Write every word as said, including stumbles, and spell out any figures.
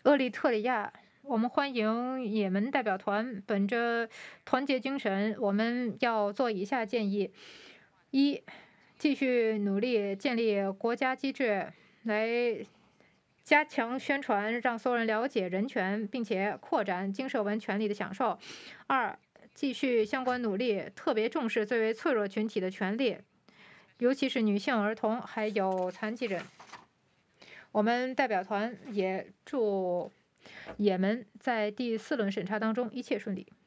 厄立特里亚，我们欢迎也门代表团。本着团结精神，我们要做以下建议：一、继续努力建立国家机制，来加强宣传，让所有人了解人权，并且扩展经社文权利的享受；二、继续相关努力，特别重视最为脆弱群体的权利，尤其是女性、儿童还有残疾人。我们代表团也祝也门在第四轮审查当中一切顺利。